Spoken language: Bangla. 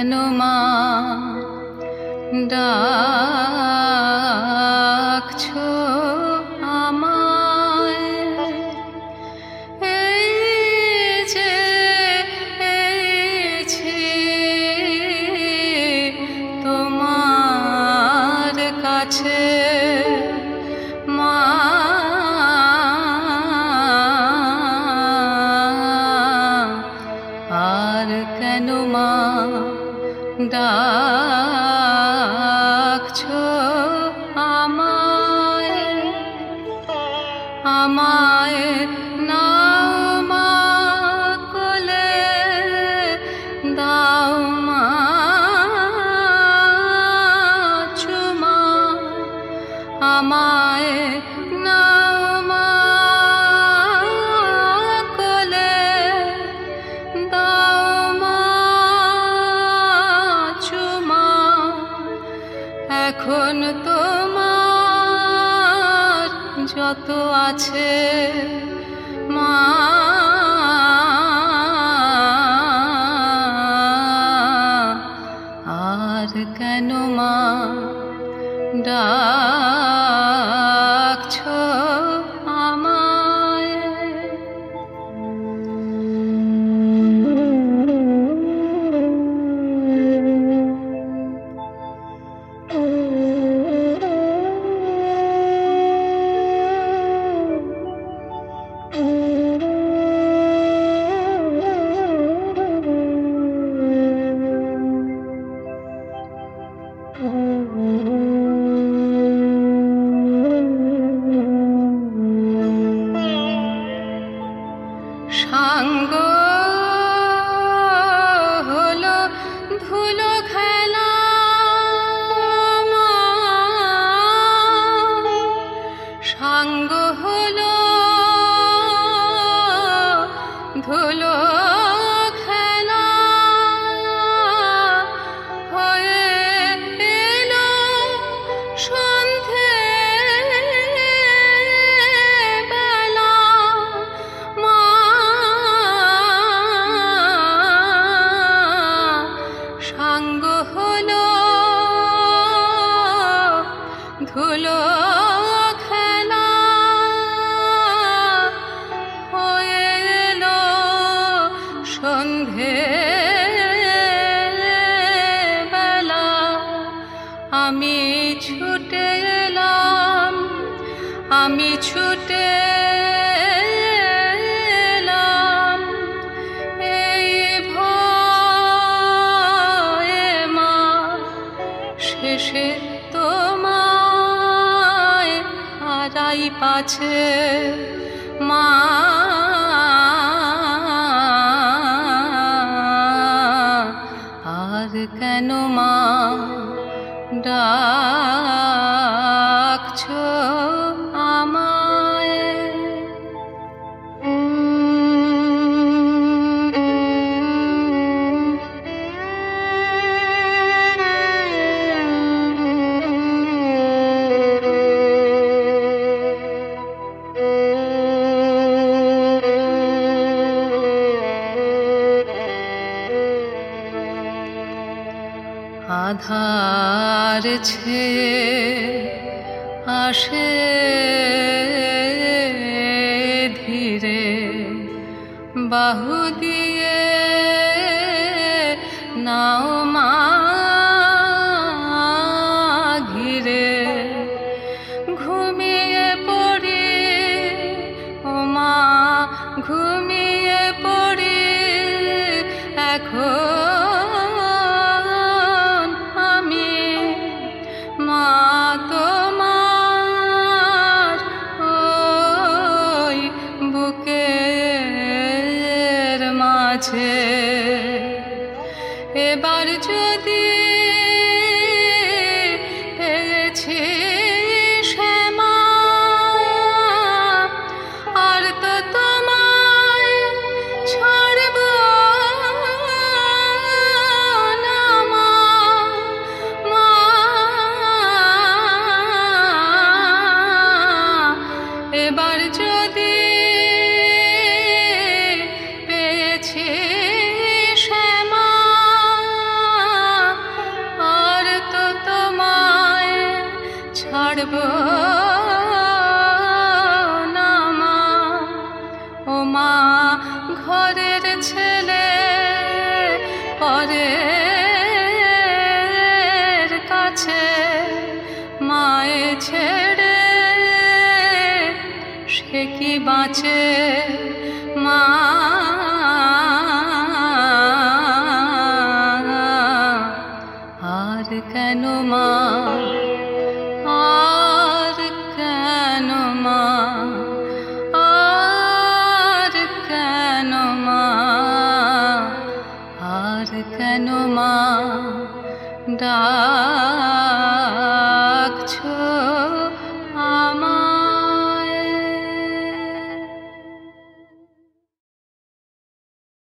কেন মা ডাকছো আমায়? এই যে এইছি তোমার কাছে মা, আর কেন মা ডাকছো আমায়? আমায় নাও মা কোলে, দাও মা চুমা, আমায় নাও মা কোলে, দাও মা চুমা। এখন তোমার যত আছে মা, আর কেন মা ডাকছো আমায়? সাঙ্গ হলো ধুলো খেলা মা, সাঙ্গ হলো ধুলো খেলা, হয়ে এলো সন্ধে বেলা মা, সাঙ্গ হলো ধুলো খেলা, হয়ে এলো সন্ধে বেলা। আমি ছুটে এলাম, আমি ছুটে এলাম এই ভয়ে মা, শেষে তোমায় হারাই পাছে মা, আর কেন মা ডাকছো আমায়? আধার ছেয়ে আসে ধীরে, বাহু দিয়ে নাও মা ঘিরে। ঘুমিয়ে পড়ি ও মা, ঘুমিয়ে পড়ি এখন আমি মা, তোমার ওই বুকের মাঝে। এবার যদি পারব না মা। ও মা, ঘরের ছেলে পরের কাছে মায়ে ছেড়ে সে কি বাঁচে মা। আর কেন মা, আর কেন মা, আর কেন মা, আর কেন মা ডাকো।